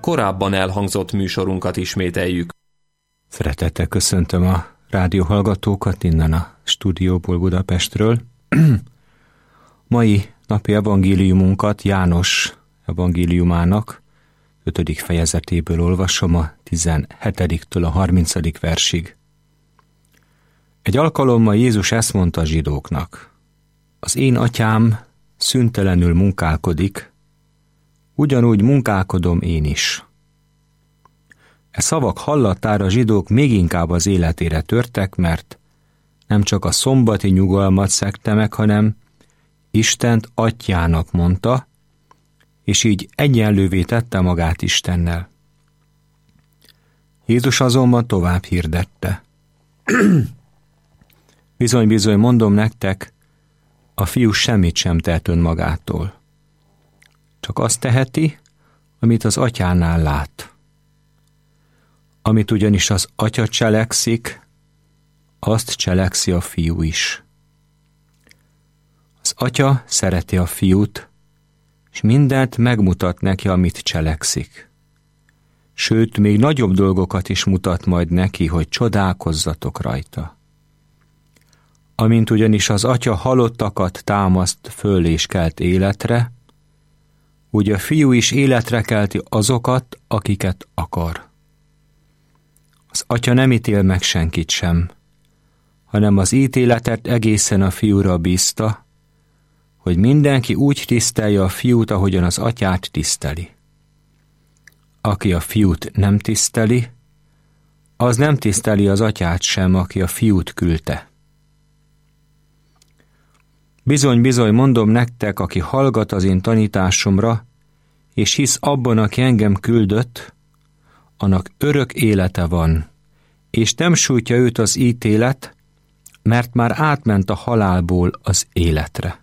korábban elhangzott műsorunkat ismételjük. Szeretettel köszöntöm a rádióhallgatókat innen a stúdióból Budapestről. Mai napi evangéliumunkat János evangéliumának 5. fejezetéből olvasom a 17-től a 30. versig. Egy alkalommal Jézus ezt mondta a zsidóknak: az én atyám szüntelenül munkálkodik, ugyanúgy munkálkodom én is. E szavak hallatára a zsidók még inkább az életére törtek, mert nem csak a szombati nyugalmat szegte meg, hanem Istent atyának mondta, és így egyenlővé tette magát Istennel. Jézus azonban tovább hirdette: bizony, mondom nektek, a fiú semmit sem tehet önmagától. Csak azt teheti, amit az atyánál lát. Amit ugyanis az atya cselekszik, azt cselekszi a fiú is. Az atya szereti a fiút, és mindent megmutat neki, amit cselekszik. Sőt, még nagyobb dolgokat is mutat majd neki, hogy csodálkozzatok rajta. Amint ugyanis az atya halottakat támaszt föl és kelt életre, úgy a fiú is életre kelti azokat, akiket akar. Az atya nem ítél meg senkit sem, hanem az ítéletet egészen a fiúra bízta, hogy mindenki úgy tisztelje a fiút, ahogyan az atyát tiszteli. Aki a fiút nem tiszteli, az nem tiszteli az atyát sem, aki a fiút küldte. Bizony, mondom nektek, aki hallgat az én tanításomra, és hisz abban, aki engem küldött, annak örök élete van, és nem sújtja őt az ítélet, mert már átment a halálból az életre.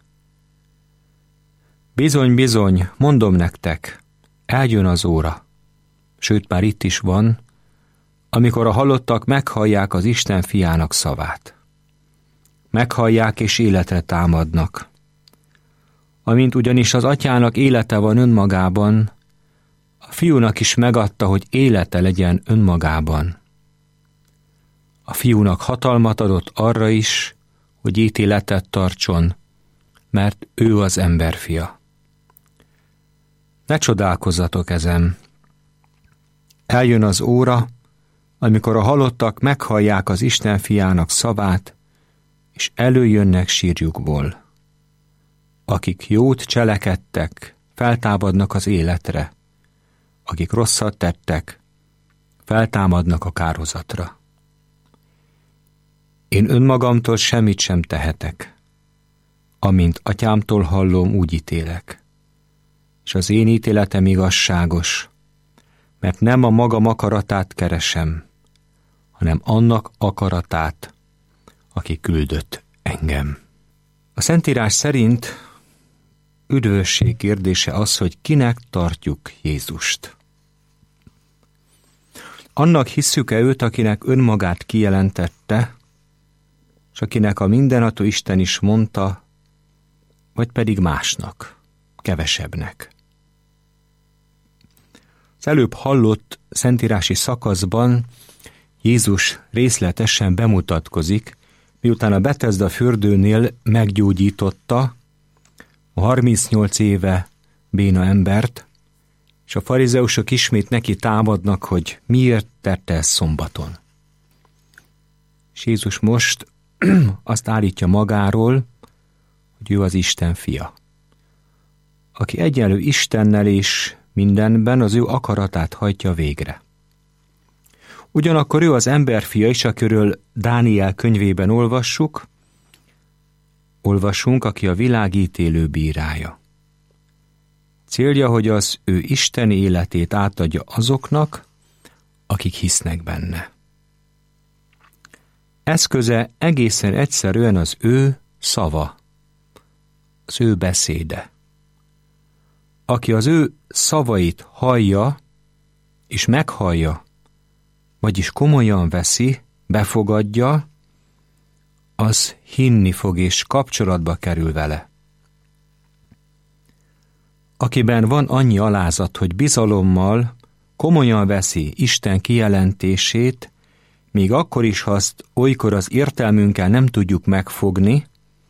Bizony, mondom nektek, eljön az óra, sőt már itt is van, amikor a halottak meghallják az Isten fiának szavát. Meghallják és életre támadnak. Amint ugyanis az atyának élete van önmagában, a fiúnak is megadta, hogy élete legyen önmagában. A fiúnak hatalmat adott arra is, hogy ítéletet tartson, mert ő az emberfia. Ne csodálkozzatok ezen. Eljön az óra, amikor a halottak meghallják az Isten fiának szavát, és előjönnek sírjukból. Akik jót cselekedtek, feltámadnak az életre. Akik rosszat tettek, feltámadnak a kárhozatra. Én önmagamtól semmit sem tehetek. Amint atyámtól hallom, úgy ítélek. És az én ítéletem igazságos, mert nem a magam akaratát keresem, hanem annak akaratát, aki küldött engem. A Szentírás szerint üdvösség kérdése az, hogy kinek tartjuk Jézust. Annak hisszük-e őt, akinek önmagát kijelentette, és akinek a mindenható Isten is mondta, vagy pedig másnak, kevesebbnek. Az előbb hallott szentírási szakaszban Jézus részletesen bemutatkozik, miután a Betesda fürdőnél meggyógyította a 38 éve béna embert, és a farizeusok ismét neki támadnak, hogy miért tette ezt szombaton. És Jézus most azt állítja magáról, hogy ő az Isten fia, aki egyenlő Istennel és mindenben az ő akaratát hajtja végre. Ugyanakkor ő az emberfia is, akiről Dániel könyvében olvasunk, aki a világ ítélő bírája. Célja, hogy az ő isteni életét átadja azoknak, akik hisznek benne. Eszköze egészen egyszerűen az ő szava, az ő beszéde. Aki az ő szavait hallja és meghallja, vagyis komolyan veszi, befogadja, az hinni fog és kapcsolatba kerül vele. Akiben van annyi alázat, hogy bizalommal, komolyan veszi Isten kijelentését, még akkor is, ha azt olykor az értelmünkkel nem tudjuk megfogni,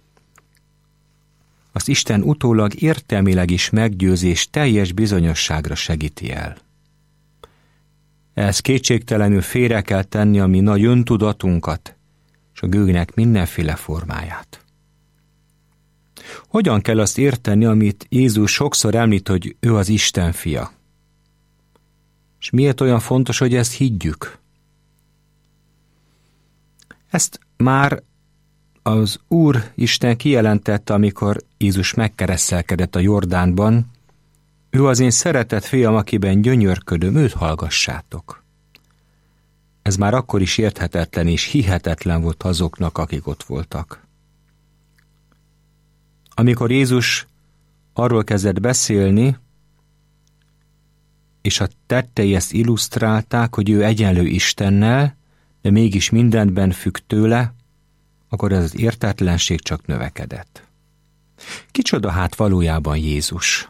azt Isten utólag értelmileg is meggyőzés teljes bizonyosságra segíti el. Ehhez kétségtelenül félre kell tenni a mi nagy öntudatunkat, és a gőgnek mindenféle formáját. Hogyan kell azt érteni, amit Jézus sokszor említ, hogy ő az Isten fia? És miért olyan fontos, hogy ezt higgyük? Ezt már az Úr Isten kijelentette, amikor Jézus megkeresztelkedett a Jordánban: ő az én szeretett fiam, akiben gyönyörködöm, őt hallgassátok. Ez már akkor is érthetetlen és hihetetlen volt azoknak, akik ott voltak. Amikor Jézus arról kezdett beszélni, és a tettei ezt illusztrálták, hogy ő egyenlő Istennel, de mégis mindenben függ tőle, akkor ez az értetlenség csak növekedett. Kicsoda hát valójában Jézus?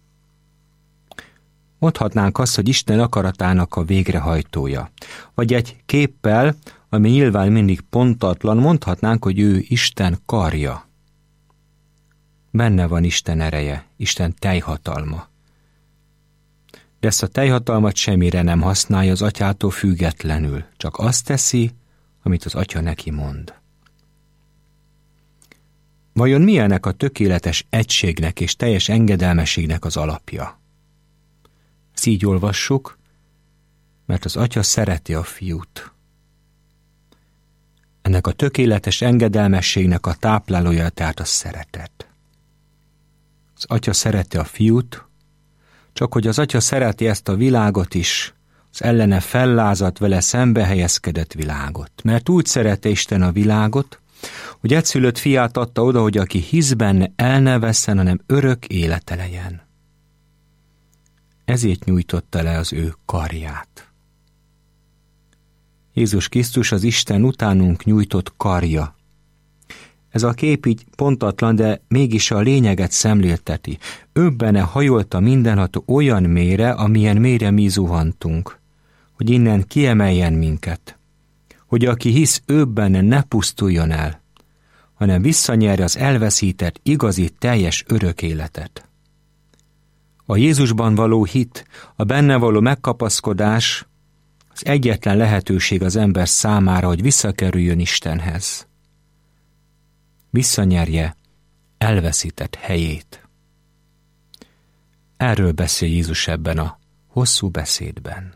Mondhatnánk azt, hogy Isten akaratának a végrehajtója. Vagy egy képpel, ami nyilván mindig pontatlan, mondhatnánk, hogy ő Isten karja. Benne van Isten ereje, Isten teljhatalma. De ezt a teljhatalmat semmire nem használja az atyától függetlenül, csak azt teszi, amit az atya neki mond. Vajon mi ennek a tökéletes egységnek és teljes engedelmességnek az alapja? Ezt így olvassuk, mert az atya szereti a fiút. Ennek a tökéletes engedelmességnek a táplálója tehát a szeretet. Az atya szereti a fiút, csak hogy az atya szereti ezt a világot is, az ellene fellázadt, vele szembe helyezkedett világot. Mert úgy szerette Isten a világot, hogy egyszülött fiát adta oda, hogy aki hisz benne, el ne vesszen, hanem örök élete legyen. Ezért nyújtotta le az ő karját. Jézus Krisztus az Isten utánunk nyújtott karja. Ez a kép így pontatlan, de mégis a lényeget szemlélteti. Ő benne hajolt a mindenható olyan mélyre, amilyen mélyre mi zuhantunk, hogy innen kiemeljen minket, hogy aki hisz ő benne ne pusztuljon el, hanem visszanyerje az elveszített, igazi, teljes örök életet. A Jézusban való hit, a benne való megkapaszkodás az egyetlen lehetőség az ember számára, hogy visszakerüljön Istenhez. Visszanyerje elveszített helyét. Erről beszél Jézus ebben a hosszú beszédben.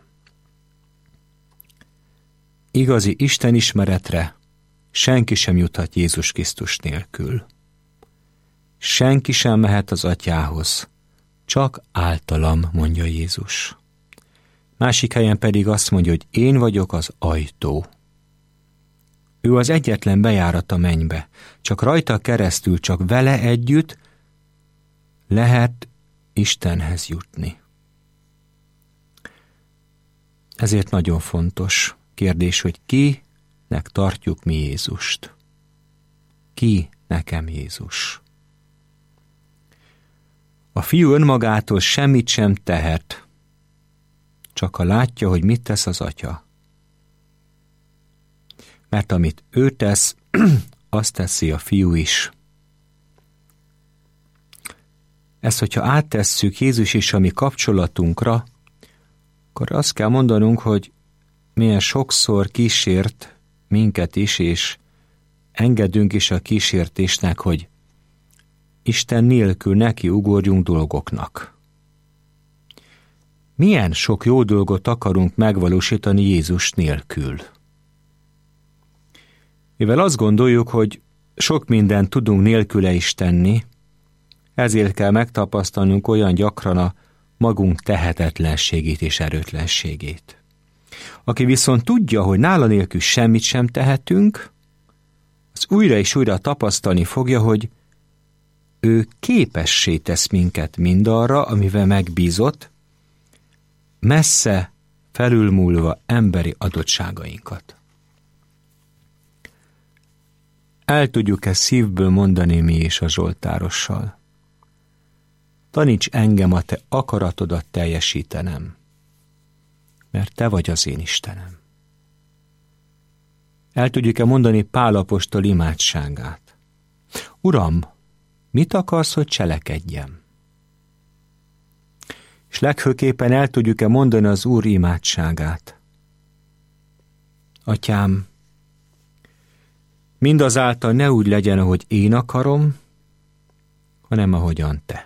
Igazi istenismeretre senki sem juthat Jézus Krisztus nélkül. Senki sem mehet az atyához, csak általam, mondja Jézus. Másik helyen pedig azt mondja, hogy én vagyok az ajtó. Ő az egyetlen bejárat a mennybe, csak rajta keresztül, csak vele együtt lehet Istenhez jutni. Ezért nagyon fontos kérdés, hogy kinek tartjuk mi Jézust? Ki nekem Jézus? A fiú önmagától semmit sem tehet, csak ha látja, hogy mit tesz az atya. Mert amit ő tesz, azt teszi a fiú is. Ezt, hogyha áttesszük Jézus és a mi kapcsolatunkra, akkor azt kell mondanunk, hogy milyen sokszor kísért minket is, és engedünk is a kísértésnek, hogy Isten nélkül neki ugorjunk dolgoknak. Milyen sok jó dolgot akarunk megvalósítani Jézus nélkül. Mivel azt gondoljuk, hogy sok mindent tudunk nélküle is tenni, ezért kell megtapasztalnunk olyan gyakran a magunk tehetetlenségét és erőtlenségét. Aki viszont tudja, hogy nála nélkül semmit sem tehetünk, az újra és újra tapasztalni fogja, hogy ő képessé tesz minket mindarra, amivel megbízott, messze felülmúlva emberi adottságainkat. El tudjuk-e szívből mondani mi is a zsoltárossal? Taníts engem a te akaratodat teljesítenem. mert te vagy az én Istenem. El tudjuk-e mondani Pál apostol imádságát? Uram, mit akarsz, hogy cselekedjem? És legfőképpen el tudjuk-e mondani az Úr imádságát? Atyám, mindazáltal ne úgy legyen, ahogy én akarom, hanem ahogyan te.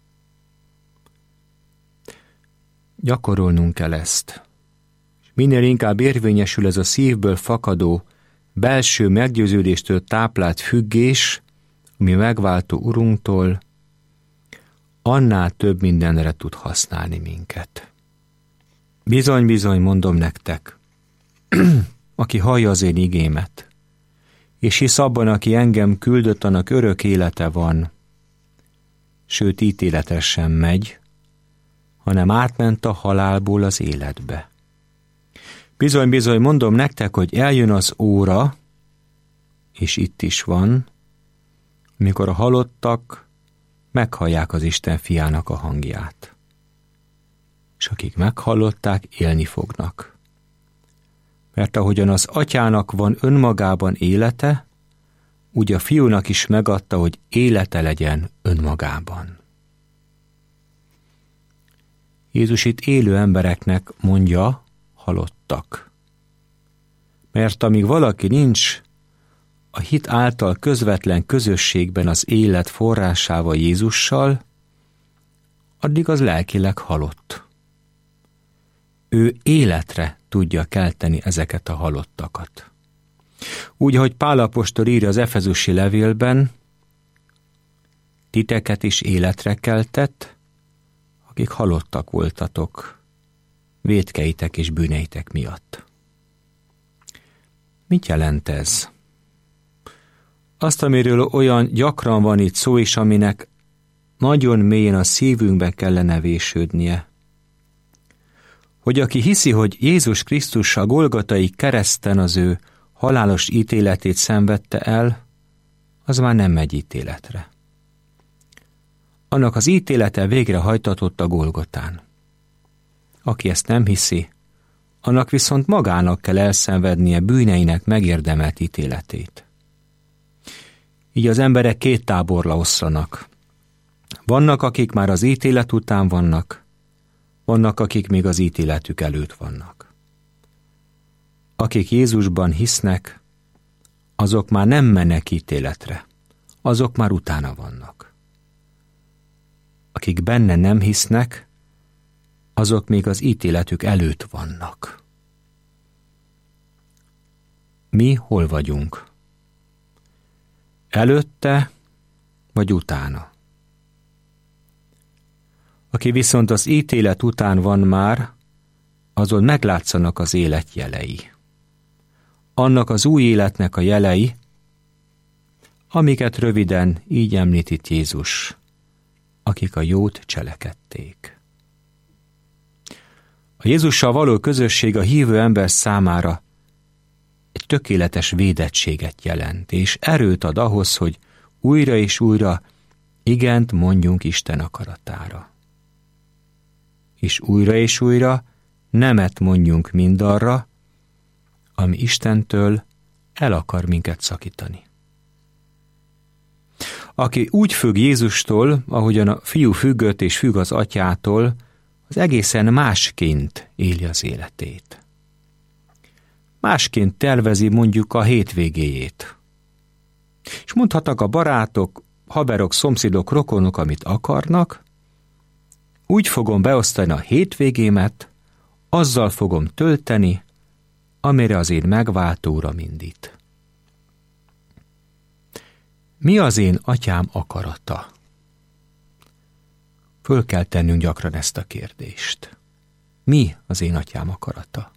Gyakorolnunk kell ezt. Minél inkább érvényesül ez a szívből fakadó, belső meggyőződéstől táplált függés, ami megváltó Urunktól, annál több mindenre tud használni minket. Bizony-bizony mondom nektek, aki hallja az én igémet, és hisz abban, aki engem küldött, annak örök élete van, sőt ítéletre sem megy, hanem átment a halálból az életbe. Bizony-bizony mondom nektek, hogy eljön az óra, és itt is van, mikor a halottak meghallják az Isten fiának a hangját. És akik meghallották, élni fognak. Mert ahogyan az atyának van önmagában élete, úgy a fiúnak is megadta, hogy élete legyen önmagában. Jézus itt élő embereknek mondja, halottak. Mert amíg valaki nincs a hit által közvetlen közösségben az élet forrásával Jézussal, addig az lelkileg halott. Ő életre tudja kelteni ezeket a halottakat. Úgy, ahogy Pál apostol írja az efezusi levélben, titeket is életre keltett, akik halottak voltatok, vétkeitek és bűneitek miatt. Mit jelent ez? Azt, amiről olyan gyakran van itt szó, és aminek nagyon mélyen a szívünkbe kellene vésődnie. Hogy aki hiszi, hogy Jézus Krisztus a Golgotai kereszten az ő halálos ítéletét szenvedte el, az már nem megy ítéletre. Annak az ítélete végrehajtatott a Golgotán. Aki ezt nem hiszi, annak viszont magának kell elszenvednie bűneinek megérdemelt ítéletét. Így az emberek két táborra oszlanak. Vannak, akik már az ítélet után vannak, vannak, akik még az ítéletük előtt vannak. Akik Jézusban hisznek, azok már nem mennek ítéletre, azok már utána vannak. Akik benne nem hisznek, azok még az ítéletük előtt vannak. Mi hol vagyunk? Előtte vagy utána? Aki viszont az ítélet után van már, azon meglátszanak az élet jelei. Annak az új életnek a jelei, amiket röviden így említ itt Jézus, akik a jót cselekedték. A Jézussal való közösség a hívő ember számára egy tökéletes védettséget jelent, és erőt ad ahhoz, hogy újra és újra igent mondjunk Isten akaratára. És újra nemet mondjunk mindarra, ami Istentől el akar minket szakítani. Aki úgy függ Jézustól, ahogyan a fiú függött és függ az atyától, az egészen másként éli az életét. Másként tervezi mondjuk a hétvégéjét. És mondhatnak a barátok, haverok, szomszédok, rokonok, amit akarnak, úgy fogom beosztani a hétvégémet, azzal fogom tölteni, amire az én megváltó Uram indít. Mi az én atyám akarata? Föl kell tennünk gyakran ezt a kérdést. Mi az én atyám akarata?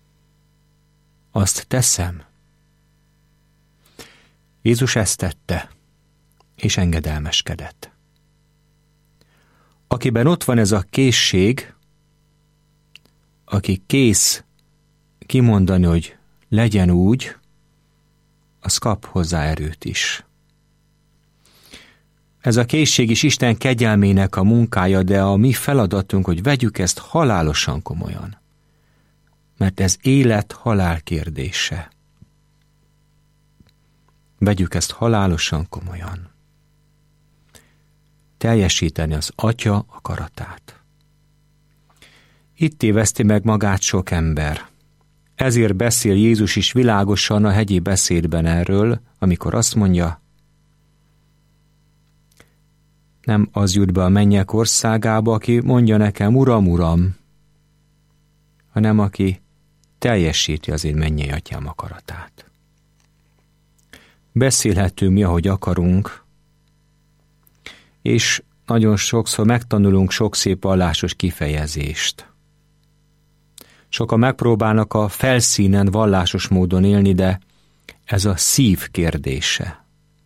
Azt teszem. Jézus ezt tette, és engedelmeskedett. Akiben ott van ez a készség, aki kész kimondani, hogy legyen úgy, az kap hozzá erőt is. Ez a készség is Isten kegyelmének a munkája, de a mi feladatunk, hogy vegyük ezt halálosan komolyan. mert ez élet-halál kérdése. Vegyük ezt halálosan komolyan. Teljesíteni az Atya akaratát. Itt téveszti meg magát sok ember. Ezért beszél Jézus is világosan a hegyi beszédben erről, amikor azt mondja, nem az jut be a mennyek országába, aki mondja nekem, Uram, Uram, hanem aki teljesíti az én mennyei Atyám akaratát. Beszélhetünk mi, ahogy akarunk, és nagyon sokszor megtanulunk sok szép vallásos kifejezést. Sokan megpróbálnak a felszínen vallásos módon élni, de ez a szív kérdése.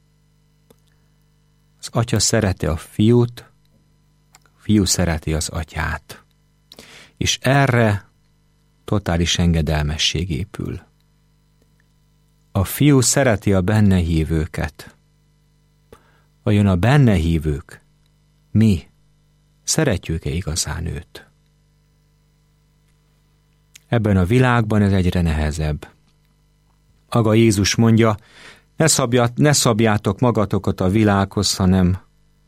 Az Atya szereti a Fiút, a Fiú szereti az Atyát. És erre totális engedelmesség épül. A Fiú szereti a benne hívőket. Vajon a benne hívők, mi szeretjük-e igazán őt? Ebben a világban ez egyre nehezebb. Maga Jézus mondja, ne szabjátok magatokat a világhoz, hanem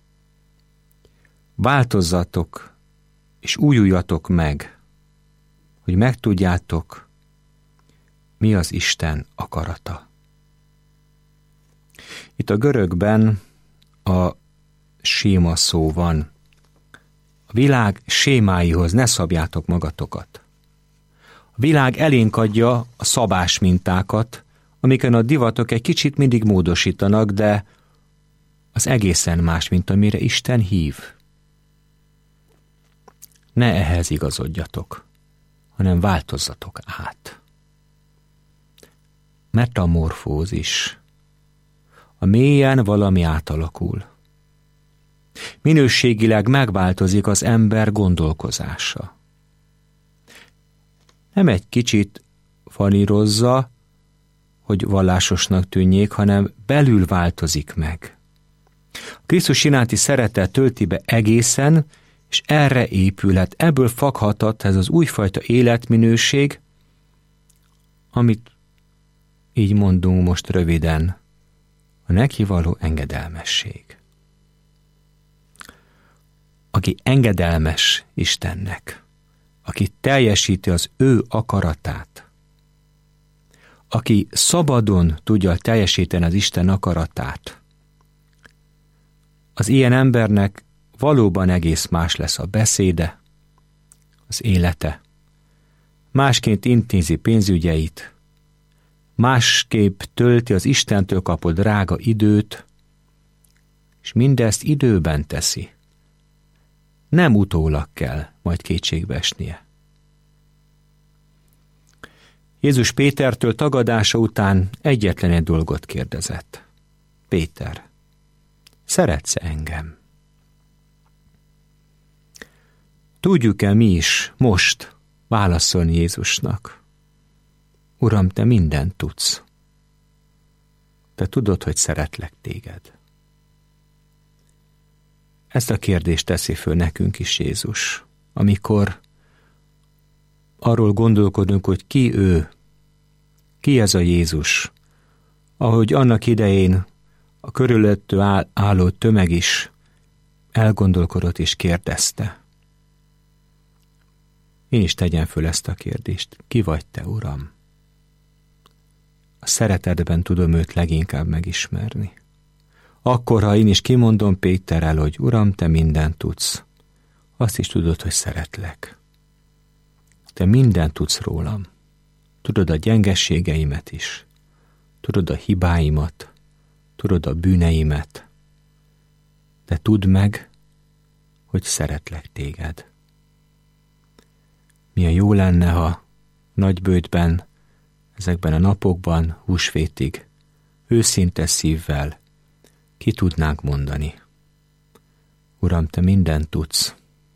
változzatok és újuljatok meg, hogy megtudjátok, mi az Isten akarata. Itt a görögben a séma szó van. A világ sémáihoz ne szabjátok magatokat. A világ elénk adja a szabás mintákat, amiken a divatok egy kicsit mindig módosítanak, de az egészen más, mint amire Isten hív. Ne ehhez igazodjatok, hanem változzatok át. Metamorfózis. A mélyen valami átalakul. Minőségileg megváltozik az ember gondolkozása. Nem egy kicsit fanírozza, hogy vallásosnak tűnjék, hanem belül változik meg. A Krisztus iránti szeretet tölti be egészen, és erre épülhet, ebből fakadhat ez az újfajta életminőség, amit így mondunk most röviden, a neki való engedelmesség. Aki engedelmes Istennek, aki teljesíti az ő akaratát, aki szabadon tudja teljesíteni az Isten akaratát, az ilyen embernek valóban egész más lesz a beszéde, az élete. Másként intézi pénzügyeit, másképp tölti az Istentől kapott drága időt, és mindezt időben teszi. Nem utólag kell majd kétségbe esnie. Jézus Pétertől tagadása után egyetlen egy dolgot kérdezett. Péter, szeretsz engem? Tudjuk-e mi is most válaszolni Jézusnak? Uram, te mindent tudsz. Te tudod, hogy szeretlek téged. Ezt a kérdést teszi föl nekünk is Jézus, amikor arról gondolkodunk, hogy ki ő, ki ez a Jézus, ahogy annak idején a körülöttő álló tömeg is elgondolkodott és kérdezte. Én is tegyem föl ezt a kérdést. Ki vagy te, Uram? A szeretetben tudom őt leginkább megismerni. Akkor, ha én is kimondom Péterrel, hogy Uram, te mindent tudsz, azt is tudod, hogy szeretlek. Te mindent tudsz rólam. Tudod a gyengességeimet is. Tudod a hibáimat. Tudod a bűneimet. De tudd meg, hogy szeretlek téged. Milyen jó lenne, ha nagybőjtben, ezekben a napokban, húsvétig, őszinte szívvel ki tudnánk mondani. Uram, te mindent tudsz.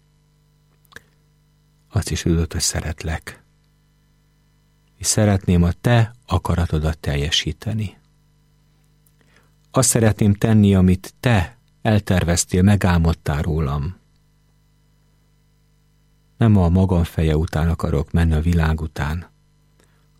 Azt is tudod, hogy szeretlek. És szeretném a te akaratodat teljesíteni. Azt szeretném tenni, amit te elterveztél, megálmodtál rólam. Nem a magam feje után akarok menni a világ után,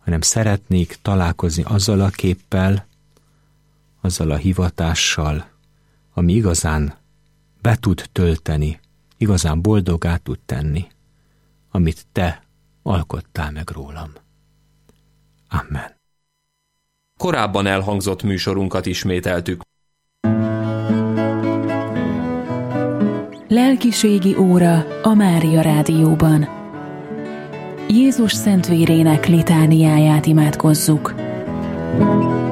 hanem szeretnék találkozni azzal a képpel, azzal a hivatással, ami igazán be tud tölteni, igazán boldoggá tud tenni, amit te alkottál meg rólam. Amen. Korábban elhangzott műsorunkat ismételtük. Lelkiségi óra a Mária Rádióban. Jézus szent vérének litániáját imádkozzuk.